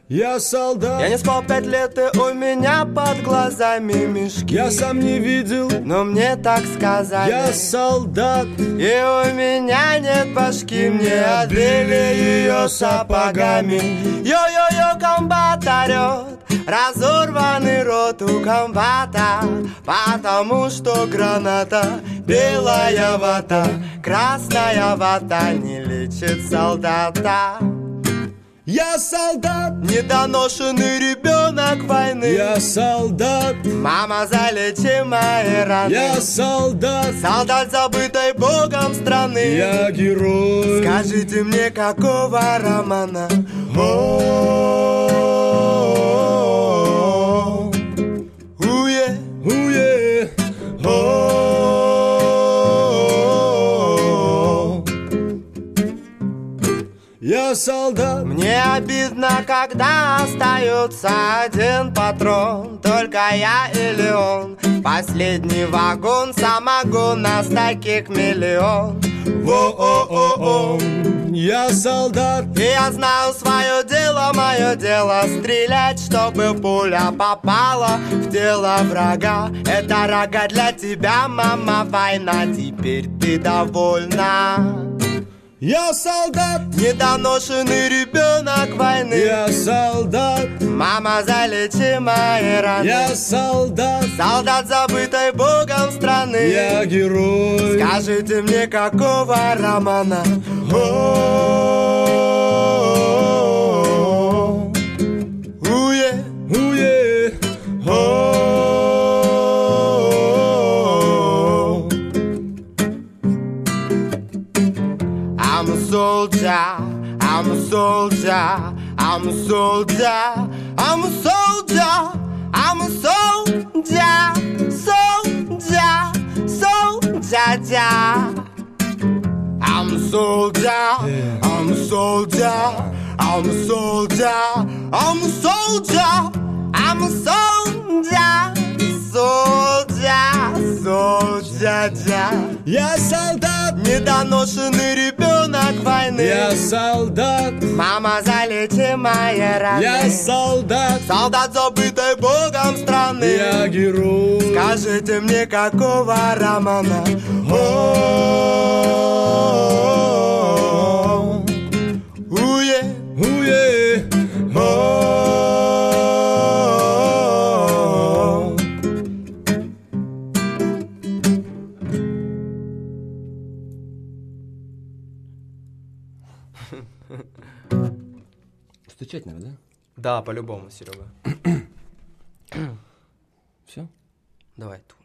Я солдат. Я не спал 5 лет, и у меня под глазами мешки. Я сам не видел, но мне так сказали. Я солдат. И у меня нет башки, мне отбили ее сапогами. Йо-йо-йо, комбат орет, разорванный рот у комбата, потому что граната, белая вата, красная вата не лечит солдата. Я солдат, недоношенный ребенок войны. Я солдат, мама, залечи мои раны. Я солдат, солдат забытой Богом страны. Я герой. Скажите мне, какого романа? Я солдат. Мне обидно, когда остается один патрон, только я или он. Последний вагон, самогон, нас таких миллион. Во-о-о-о. Я солдат. И я знаю свое дело, мое дело стрелять, чтобы пуля попала в тело врага. Это рога для тебя, мама, война, теперь ты довольна. Я солдат, недоношенный ребенок войны. Я солдат, мама, залечи мои раны. Я солдат, солдат забытой Богом страны. Я герой. Скажите мне, какого романа? I'm a soldier, I'm a soldier, I'm a soldier, I'm a soldier, I'm a soldier, soldier, soldier. I'm a soldier, I'm a soldier, I'm a soldier, I'm a soldier, I'm a soldier, soldier, soldier. Я солдат, недоношенный ребенок войны. Я солдат, мама, залечи мои раны. Я солдат, солдат забытой Богом страны. Я герой. Скажите мне, какого романа? Стучать надо, да? Да, по-любому, Серега. Все? Давай.